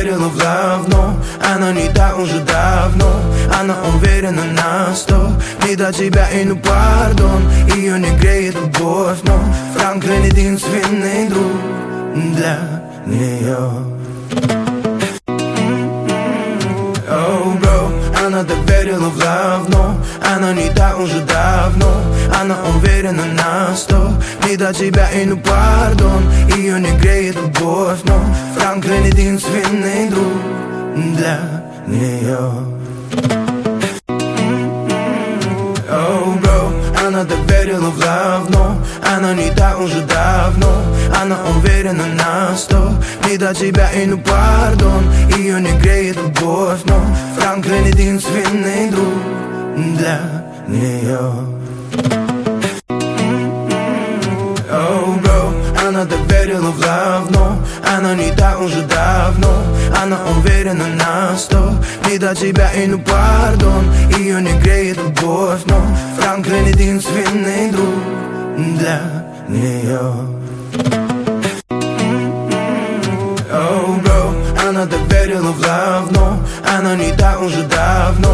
верила в love, но она не та уже давно. Она уверена на 100, не до тебя и ну пардон. Ее не греет любовь, но Франклин единственный друг для нее. Oh, bro, она так верила в love, но она не та уже давно. Она уверена на 100, не до тебя и ну пардон. Ее не греет любовь, но Франклин единственный друг для нее. Oh, bro, она так верила в love, но она не та уже давно. Она уверена на 100, не до тебя и ну пардон. Ее не греет любовь, но Франклин единственный друг для нее. Oh, bro, она так верила в love, но она не та уже давно. Она уверена на 100, не до тебя и ну пардон. Ее не греет любовь, но Франклин единственный друг для нее. Oh, bro, она так верила в love, но она не та уже давно.